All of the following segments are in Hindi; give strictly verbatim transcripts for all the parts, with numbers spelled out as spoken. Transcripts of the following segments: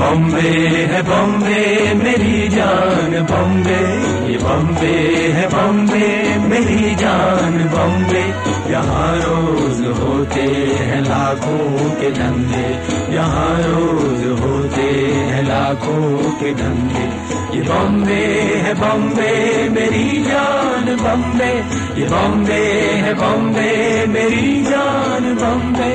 बॉम्बे है बॉम्बे मेरी जान बॉम्बे, ये बॉम्बे है बॉम्बे मेरी जान बॉम्बे। यहाँ रोज होते हैं लाखों के धंधे, यहाँ रोज होते हैं लाखों के धंधे। ये बॉम्बे है बॉम्बे मेरी जान बॉम्बे, ये बॉम्बे है बॉम्बे मेरी जान बॉम्बे।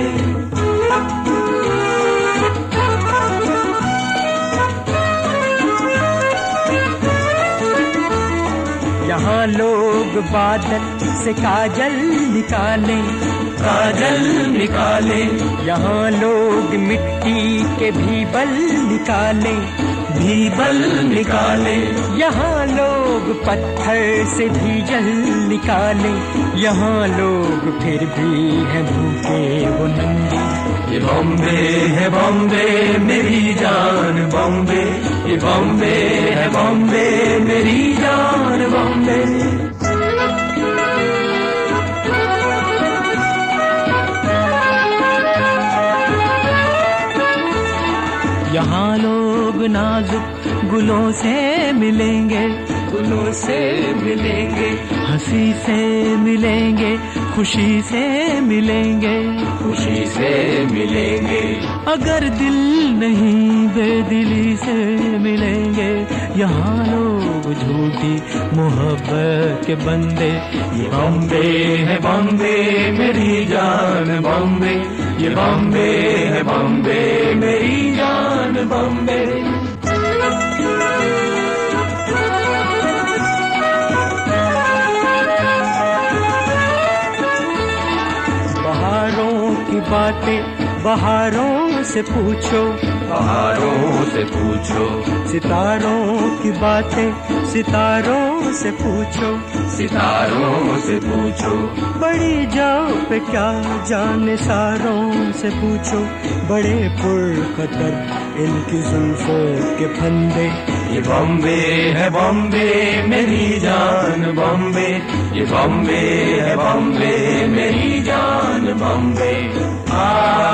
यहाँ लोग बादल से काजल निकाले, काजल निकाले। यहाँ लोग मिट्टी के भी बल निकाले, भी बल निकाले। यहाँ लोग पत्थर से भी जल निकाले, यहाँ लोग फिर भी हैं भूखे वो नंगे। ये बॉम्बे है बॉम्बे मेरी जान बॉम्बे, ये बॉम्बे है बॉम्बे मेरी जान बॉम्बे। यहाँ लोग नाजुक गुलों से मिलेंगे, गुलों से मिलेंगे। हंसी से मिलेंगे, खुशी से मिलेंगे, खुशी से मिलेंगे। अगर दिल नहीं बेदिली से मिलेंगे। यहाँ लोग झूठी मोहब्बत के बंदे। ये बॉम्बे है बॉम्बे मेरी जान बॉम्बे, ये बॉम्बे है बॉम्बे मेरी जान बॉम्बे। बहारों की बातें बहारों से पूछो, बहारों से पूछो। सितारों की बातें सितारों से पूछो, सितारों से पूछो। बड़ी जाओ पे क्या जाने सारों से पूछो। बड़े पुरखतर इनकी जुल्फों के फंदे। ये बॉम्बे है बॉम्बे मेरी जान बॉम्बे, ये बॉम्बे है बॉम्बे मेरी जान बॉम्बे। आ